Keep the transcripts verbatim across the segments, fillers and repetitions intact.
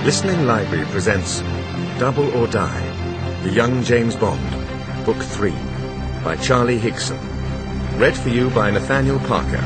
Listening Library presents Double or Die, The Young James Bond, Book three, by Charlie Higson. Read for you by Nathaniel Parker.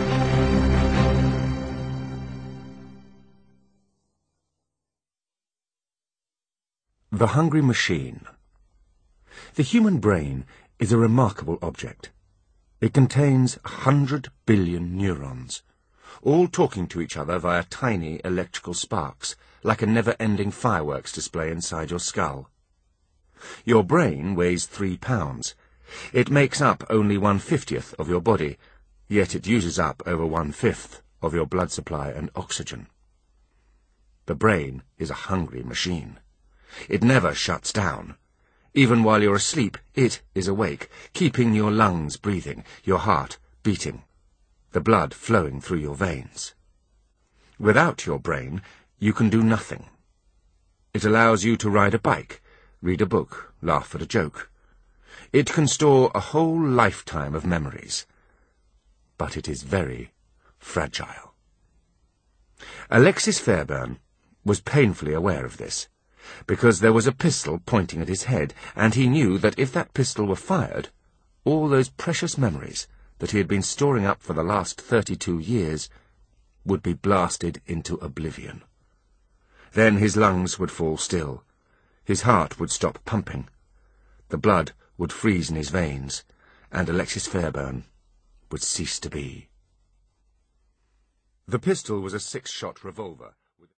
The Hungry Machine. The human brain is a remarkable object. It contains a hundred billion neurons, all talking to each other via tiny electrical sparks, like a never-ending fireworks display inside your skull. Your brain weighs three pounds. It makes up only one-fiftieth of your body, yet it uses up over one-fifth of your blood supply and oxygen. The brain is a hungry machine. It never shuts down. Even while you're asleep, it is awake, keeping your lungs breathing, your heart beating, the blood flowing through your veins. Without your brain, you can do nothing. It allows you to ride a bike, read a book, laugh at a joke. It can store a whole lifetime of memories. But it is very fragile. Alexis Fairburn was painfully aware of this, because there was a pistol pointing at his head, and he knew that if that pistol were fired, all those precious memories that he had been storing up for the last thirty-two years would be blasted into oblivion. Then his lungs would fall still, his heart would stop pumping, the blood would freeze in his veins, and Alexis Fairburn would cease to be. The pistol was a six-shot revolver,